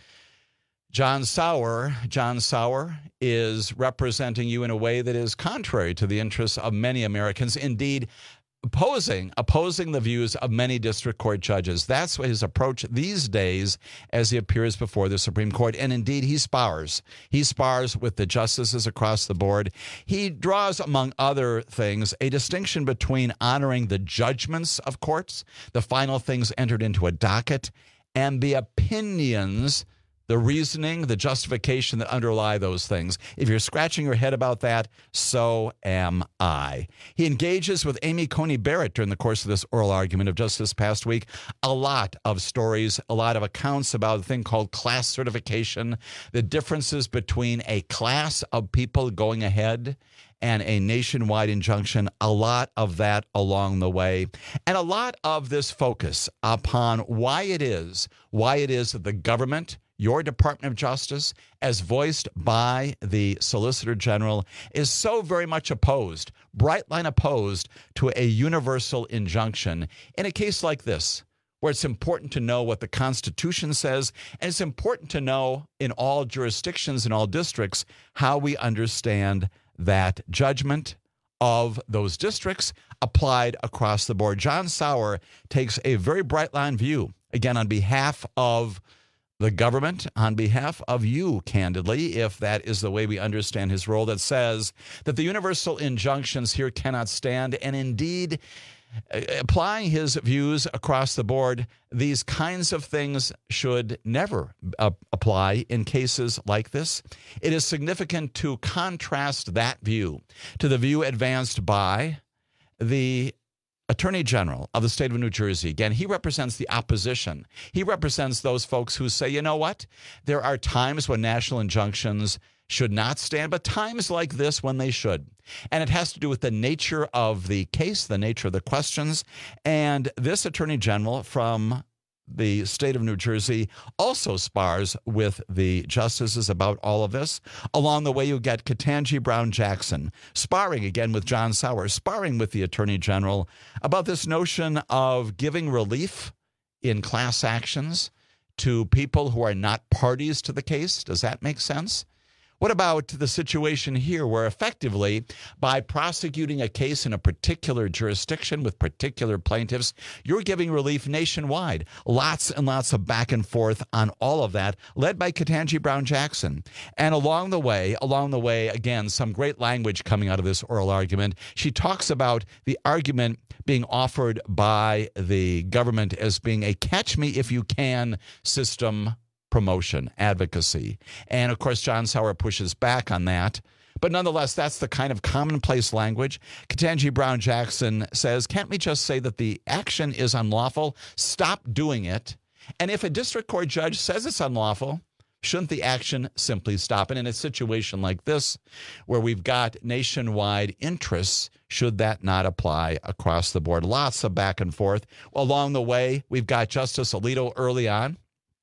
John Sauer, John Sauer is representing you in a way that is contrary to the interests of many Americans, indeed opposing, opposing the views of many district court judges. That's his approach these days as he appears before the Supreme Court. And indeed, he spars. He spars with the justices across the board. He draws, among other things, a distinction between honoring the judgments of courts, the final things entered into a docket, and the opinions, the reasoning, the justification that underlie those things. If you're scratching your head about that, so am I. He engages with Amy Coney Barrett during the course of this oral argument of just this past week. A lot of stories, a lot of accounts about a thing called class certification, the differences between a class of people going ahead and a nationwide injunction, a lot of that along the way, and a lot of this focus upon why it is, why it is that the government, your Department of Justice, as voiced by the Solicitor General, is so very much opposed, bright line opposed to a universal injunction in a case like this, where it's important to know what the Constitution says, and it's important to know in all jurisdictions, in all districts, how we understand that judgment of those districts applied across the board. John Sauer takes a very bright line view, again, on behalf of the government, on behalf of you, candidly, if that is the way we understand his role, that says that the universal injunctions here cannot stand. And indeed, applying his views across the board, these kinds of things should never uh, apply in cases like this. It is significant to contrast that view to the view advanced by the Attorney General of the state of New Jersey, again, he represents the opposition. He represents those folks who say, you know what? There are times when national injunctions should not stand, but times like this when they should. And it has to do with the nature of the case, the nature of the questions. And this Attorney General from the state of New Jersey also spars with the justices about all of this. Along the way, you get Ketanji Brown Jackson sparring again with John Sauer, sparring with the Attorney General about this notion of giving relief in class actions to people who are not parties to the case. Does that make sense? What about the situation here where effectively by prosecuting a case in a particular jurisdiction with particular plaintiffs, you're giving relief nationwide? Lots and lots of back and forth on all of that, led by Ketanji Brown Jackson. And along the way, along the way, again, some great language coming out of this oral argument. She talks about the argument being offered by the government as being a catch-me-if-you-can system promotion, advocacy. And of course, John Sauer pushes back on that. But nonetheless, that's the kind of commonplace language. Ketanji Brown Jackson says, can't we just say that the action is unlawful? Stop doing it. And if a district court judge says it's unlawful, shouldn't the action simply stop? And in a situation like this, where we've got nationwide interests, should that not apply across the board? Lots of back and forth. Along the way, we've got Justice Alito early on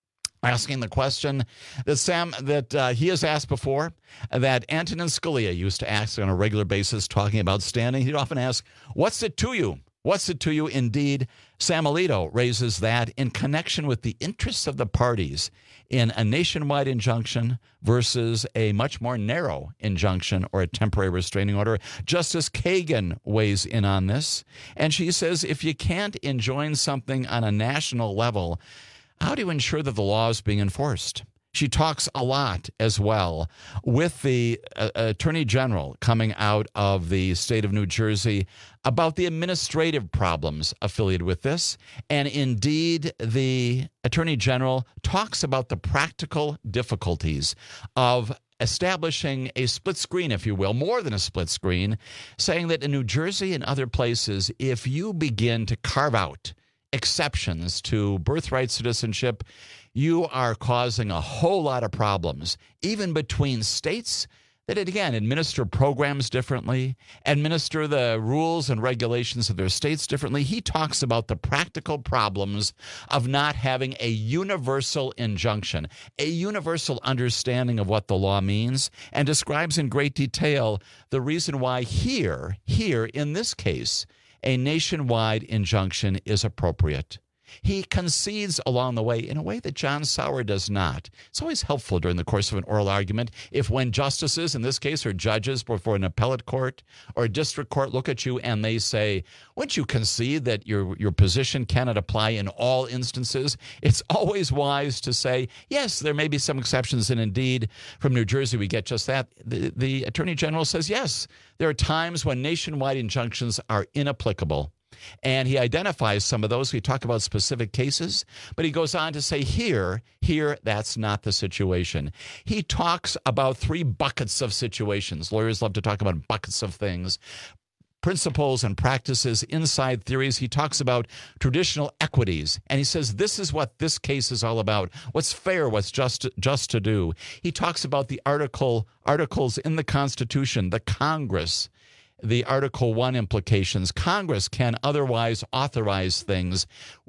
asking the question that Sam that uh, he has asked before, that Antonin Scalia used to ask on a regular basis, talking about standing. He'd often ask, "What's it to you? What's it to you?" Indeed, Sam Alito raises that in connection with the interests of the parties in a nationwide injunction versus a much more narrow injunction or a temporary restraining order. Justice Kagan weighs in on this, and she says, if you can't enjoin something on a national level, how do you ensure that the law is being enforced? She talks a lot as well with the uh, Attorney General coming out of the state of New Jersey about the administrative problems affiliated with this. And indeed, the Attorney General talks about the practical difficulties of establishing a split screen, if you will, more than a split screen, saying that in New Jersey and other places, if you begin to carve out exceptions to birthright citizenship, you are causing a whole lot of problems, even between states that, again, administer programs differently, administer the rules and regulations of their states differently. He talks about the practical problems of not having a universal injunction, a universal understanding of what the law means, and describes in great detail the reason why here, here in this case, a nationwide injunction is appropriate. He concedes along the way in a way that John Sauer does not. It's always helpful during the course of an oral argument if when justices, in this case, or judges before an appellate court or a district court look at you and they say, wouldn't you concede that your, your position cannot apply in all instances? It's always wise to say, yes, there may be some exceptions. And indeed, from New Jersey, we get just that. The, the Attorney General says, yes, there are times when nationwide injunctions are inapplicable. And he identifies some of those. We talk about specific cases, but he goes on to say here, here, that's not the situation. He talks about three buckets of situations. Lawyers love to talk about buckets of things. Principles and practices, inside theories. He talks about traditional equities, and he says this is what this case is all about. What's fair, what's just just to do. He talks about the article articles in the Constitution, the Congress, the Article one implications. Congress can otherwise authorize things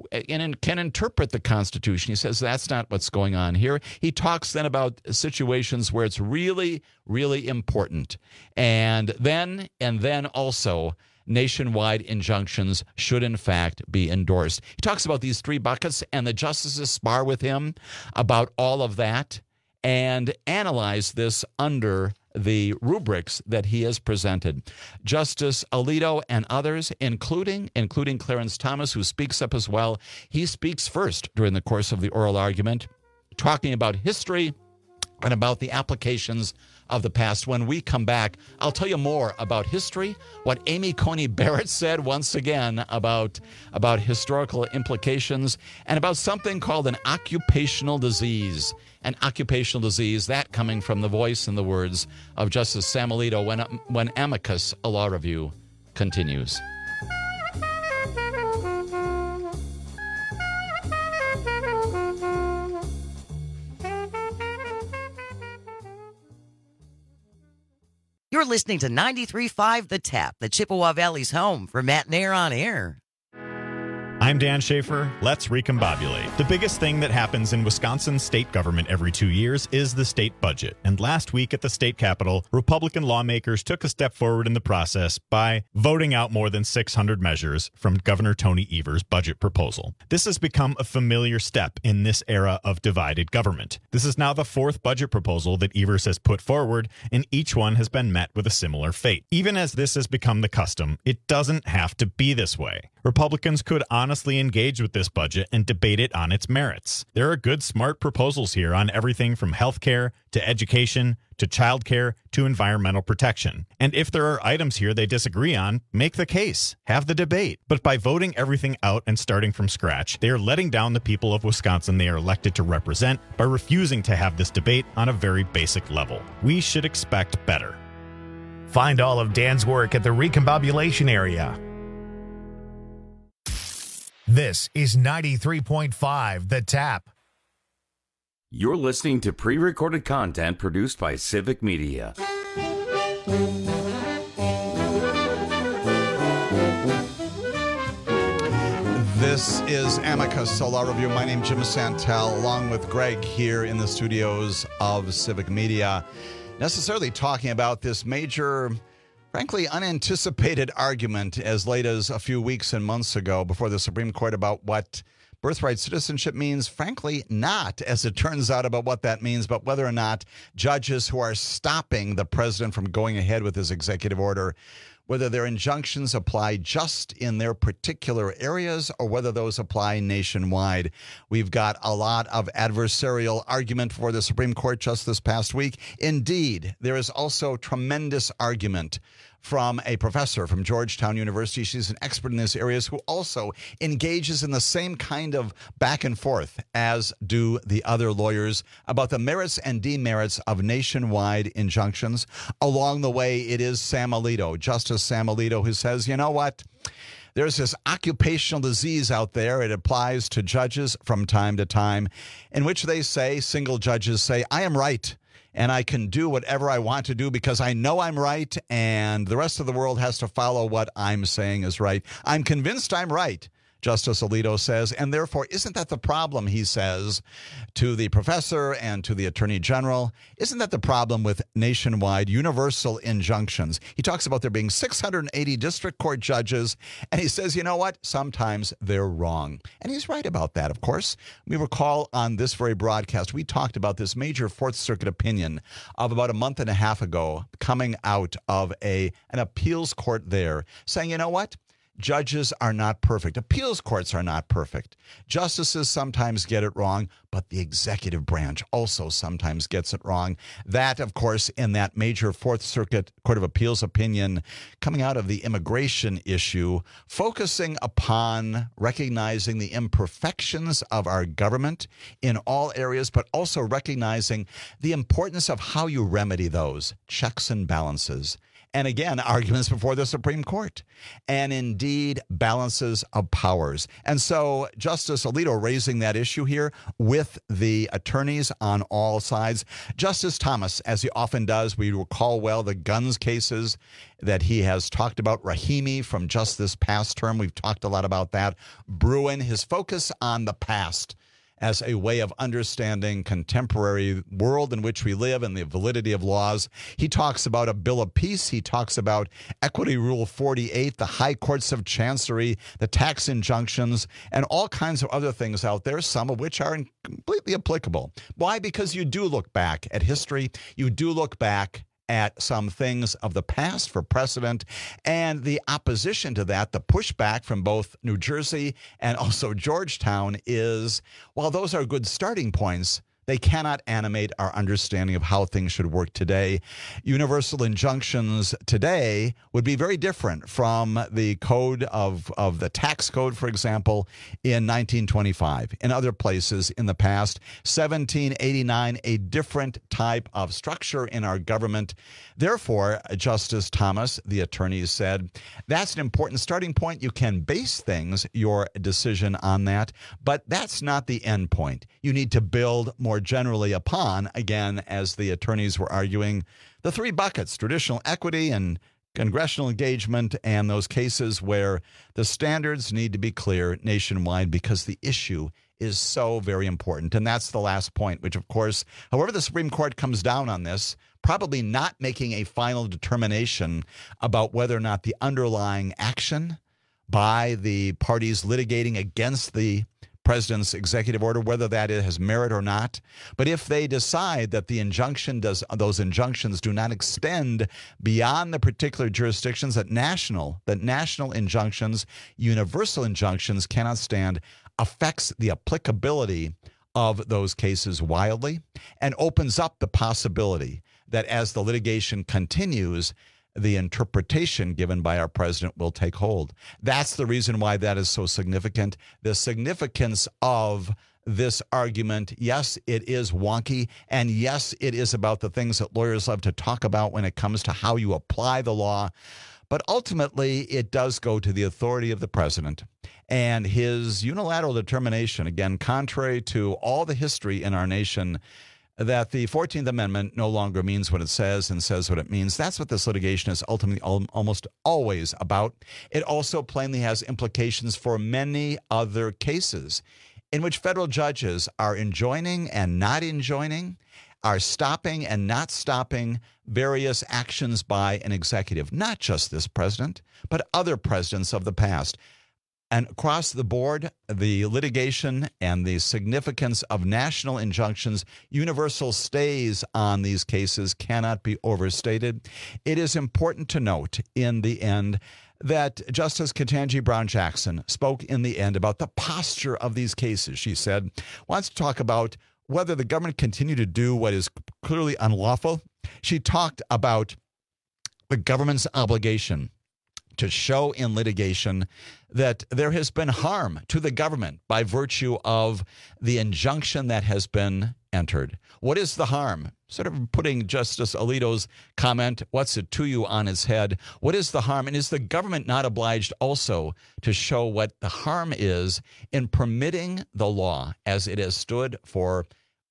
and can interpret the Constitution. He says that's not what's going on here. He talks then about situations where it's really, really important. And then, and then also, nationwide injunctions should in fact be endorsed. He talks about these three buckets, and the justices spar with him about all of that and analyze this under the rubrics that he has presented. Justice Alito and others, including including Clarence Thomas, who speaks up as well, he speaks first during the course of the oral argument, talking about history and about the applications of the past. When we come back, I'll tell you more about history, what Amy Coney Barrett said once again about, about historical implications, and about something called an occupational disease. An occupational disease, that coming from the voice and the words of Justice Sam Alito when, when Amicus, a law review, continues. You're listening to ninety-three point five The Tap, the Chippewa Valley's home for Matt Nair on Air. I'm Dan Schaefer. Let's recombobulate. The biggest thing that happens in Wisconsin state government every two years is the state budget. And last week at the state capitol, Republican lawmakers took a step forward in the process by voting out more than six hundred measures from Governor Tony Evers' budget proposal. This has become a familiar step in this era of divided government. This is now the fourth budget proposal that Evers has put forward, and each one has been met with a similar fate. Even as this has become the custom, it doesn't have to be this way. Republicans could honestly engage with this budget and debate it on its merits. There are good, smart proposals here on everything from health care to education to child care to environmental protection. And if there are items here they disagree on, make the case. Have the debate. But by voting everything out and starting from scratch, they are letting down the people of Wisconsin they are elected to represent by refusing to have this debate on a very basic level. We should expect better. Find all of Dan's work at the Recombobulation area. This is ninety-three point five The Tap. You're listening to pre-recorded content produced by Civic Media. This is Amicus, a law review. My name is Jim Santel, along with Greg here in the studios of Civic Media, necessarily talking about this major, frankly, unanticipated argument as late as a few weeks and months ago before the Supreme Court about what birthright citizenship means. Frankly, not, as it turns out, about what that means, but whether or not judges who are stopping the president from going ahead with his executive order, whether their injunctions apply just in their particular areas or whether those apply nationwide. We've got a lot of adversarial argument for the Supreme Court just this past week. Indeed, there is also tremendous argument from a professor from Georgetown University. She's an expert in these areas who also engages in the same kind of back and forth as do the other lawyers about the merits and demerits of nationwide injunctions. Along the way, it is Sam Alito, Justice Sam Alito, who says, you know what? There's this occupational disease out there. It applies to judges from time to time, in which they say, single judges say, I am right. And I can do whatever I want to do because I know I'm right, and the rest of the world has to follow what I'm saying is right. I'm convinced I'm right, Justice Alito says, and therefore, isn't that the problem, he says, to the professor and to the attorney general? Isn't that the problem with nationwide universal injunctions? He talks about there being six hundred eighty district court judges, and he says, you know what? Sometimes they're wrong. And he's right about that, of course. We recall on this very broadcast, we talked about this major Fourth Circuit opinion of about a month and a half ago coming out of a an appeals court there saying, you know what? Judges are not perfect. Appeals courts are not perfect. Justices sometimes get it wrong, but the executive branch also sometimes gets it wrong. That, of course, in that major Fourth Circuit Court of Appeals opinion coming out of the immigration issue, focusing upon recognizing the imperfections of our government in all areas, but also recognizing the importance of how you remedy those checks and balances. And again, arguments before the Supreme Court, and indeed balances of powers. And so Justice Alito raising that issue here with the attorneys on all sides. Justice Thomas, as he often does, we recall well the guns cases that he has talked about. Rahimi from just this past term, we've talked a lot about that. Bruen, his focus on the past as a way of understanding contemporary world in which we live and the validity of laws. He talks about a bill of peace. He talks about Equity Rule forty-eight, the high courts of chancery, the tax injunctions, and all kinds of other things out there, some of which are completely applicable. Why? Because you do look back at history. You do look back at some things of the past for precedent, and the opposition to that, the pushback from both New Jersey and also Georgetown is, while those are good starting points, they cannot animate our understanding of how things should work today. Universal injunctions today would be very different from the code of, of the tax code, for example, in nineteen twenty-five. In other places in the past, seventeen eighty-nine, a different type of structure in our government. Therefore, Justice Thomas, the attorneys said, that's an important starting point. You can base things, your decision on that, but that's not the end point. You need to build more more generally upon, again, as the attorneys were arguing, the three buckets, traditional equity and congressional engagement, and those cases where the standards need to be clear nationwide because the issue is so very important. And that's the last point, which, of course, however the Supreme Court comes down on this, probably not making a final determination about whether or not the underlying action by the parties litigating against the president's executive order, whether that has merit or not. But if they decide that the injunction does, those injunctions do not extend beyond the particular jurisdictions, that national, that national injunctions, universal injunctions cannot stand, affects the applicability of those cases wildly and opens up the possibility that as the litigation continues, the interpretation given by our president will take hold. That's the reason why that is so significant. The significance of this argument, yes, it is wonky, and yes, it is about the things that lawyers love to talk about when it comes to how you apply the law. But ultimately, it does go to the authority of the president and his unilateral determination, again, contrary to all the history in our nation, that the fourteenth Amendment no longer means what it says and says what it means. That's what this litigation is ultimately al- almost always about. It also plainly has implications for many other cases in which federal judges are enjoining and not enjoining, are stopping and not stopping various actions by an executive, not just this president, but other presidents of the past. And across the board, the litigation and the significance of national injunctions, universal stays on these cases cannot be overstated. It is important to note in the end that Justice Ketanji Brown Jackson spoke in the end about the posture of these cases. She said, wants to talk about whether the government continue to do what is clearly unlawful. She talked about the government's obligation to show in litigation that there has been harm to the government by virtue of the injunction that has been entered. What is the harm? Sort of putting Justice Alito's comment, what's it to you, on its head. What is the harm? And is the government not obliged also to show what the harm is in permitting the law as it has stood for,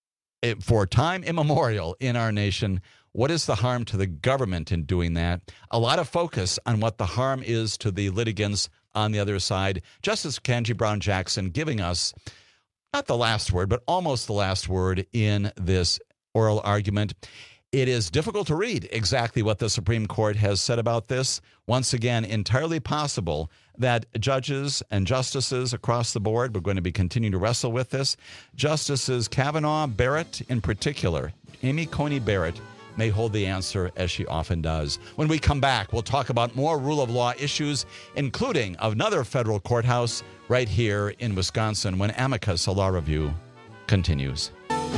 for time immemorial in our nation? What is the harm to the government in doing that? A lot of focus on what the harm is to the litigants on the other side. Justice Ketanji Brown Jackson giving us not the last word, but almost the last word in this oral argument. It is difficult to read exactly what the Supreme Court has said about this. Once again, entirely possible that judges and justices across the board are going to be continuing to wrestle with this. Justices Kavanaugh, Barrett in particular, Amy Coney Barrett, may hold the answer, as she often does. When we come back, we'll talk about more rule of law issues, including another federal courthouse right here in Wisconsin, when Amicus, a law review, continues.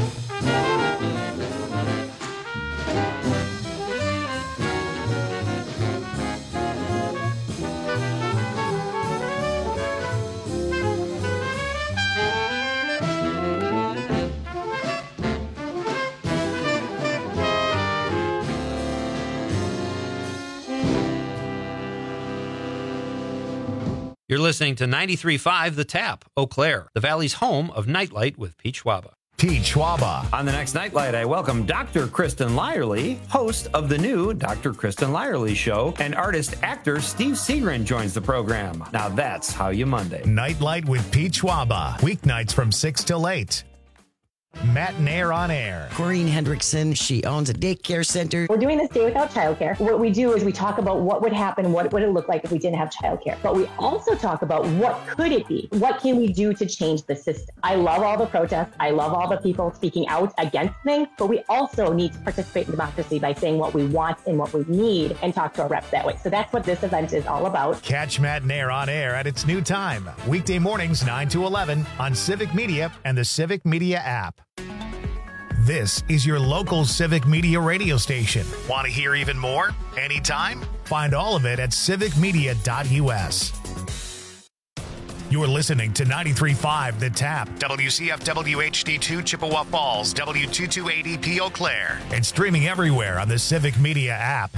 You're listening to ninety-three point five The Tap, Eau Claire, the Valley's home of Nightlight with Pete Schwaba. Pete Schwaba. On the next Nightlight, I welcome Doctor Kristen Lyerly, host of the new Doctor Kristen Lyerly Show, and artist-actor Steve Seagren joins the program. Now that's how you Monday. Nightlight with Pete Schwaba, weeknights from six till eight. Matinee on Air. Corrine Hendrickson, she owns a daycare center. We're doing this day without childcare. What we do is we talk about what would happen, what would it look like if we didn't have childcare. But we also talk about what could it be? What can we do to change the system? I love all the protests. I love all the people speaking out against things, but we also need to participate in democracy by saying what we want and what we need and talk to our reps that way. So that's what this event is all about. Catch Matinee on Air at its new time, weekday mornings nine to eleven on Civic Media and the Civic Media app. This is your local Civic Media radio station. Want to hear even more? Anytime? Find all of it at civic media dot u s. You're listening to ninety-three point five The Tap, W C F W H D two Chippewa Falls, W two two eight E P Eau Claire, and streaming everywhere on the Civic Media app.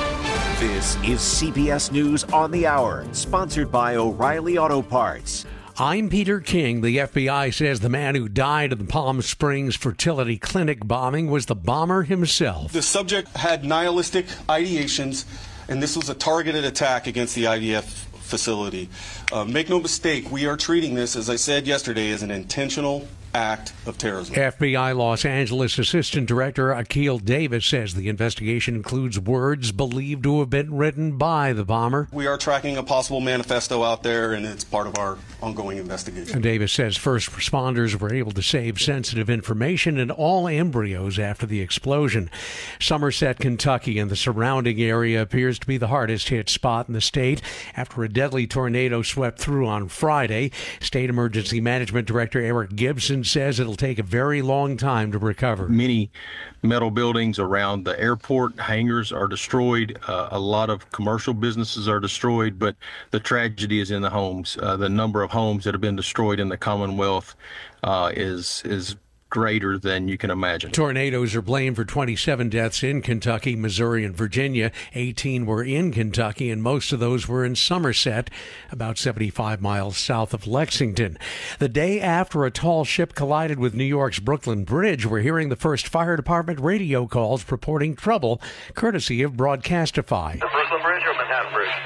This is C B S News on the Hour, sponsored by O'Reilly Auto Parts. I'm Peter King. The F B I says the man who died in the Palm Springs fertility clinic bombing was the bomber himself. The subject had nihilistic ideations, and this was a targeted attack against the I D F facility. Uh, make no mistake, we are treating this, as I said yesterday, as an intentional act of terrorism. F B I Los Angeles Assistant Director Akil Davis says the investigation includes words believed to have been written by the bomber. We are tracking a possible manifesto out there, and it's part of our ongoing investigation. Davis says first responders were able to save sensitive information and all embryos after the explosion. Somerset, Kentucky, and the surrounding area appears to be the hardest hit spot in the state after a deadly tornado swept through on Friday. State Emergency Management Director Eric Gibson says it'll take a very long time to recover. Many metal buildings around the airport hangars are destroyed. Uh, a lot of commercial businesses are destroyed, but the tragedy is in the homes. Uh, the number of homes that have been destroyed in the Commonwealth uh, is is greater than you can imagine. Tornadoes are blamed for twenty-seven deaths in Kentucky, Missouri, and Virginia. eighteen were in Kentucky, and most of those were in Somerset, about seventy-five miles south of Lexington. The day after a tall ship collided with New York's Brooklyn Bridge, we're hearing the first fire department radio calls reporting trouble, courtesy of Broadcastify. The Brooklyn Bridge or Manhattan Bridge?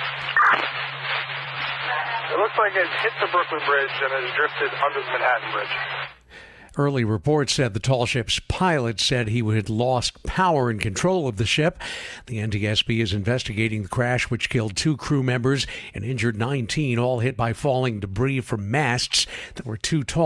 It looks like it hit the Brooklyn Bridge and it drifted under the Manhattan Bridge. Early reports said the tall ship's pilot said he had lost power and control of the ship. The N T S B is investigating the crash, which killed two crew members and injured nineteen, all hit by falling debris from masts that were too tall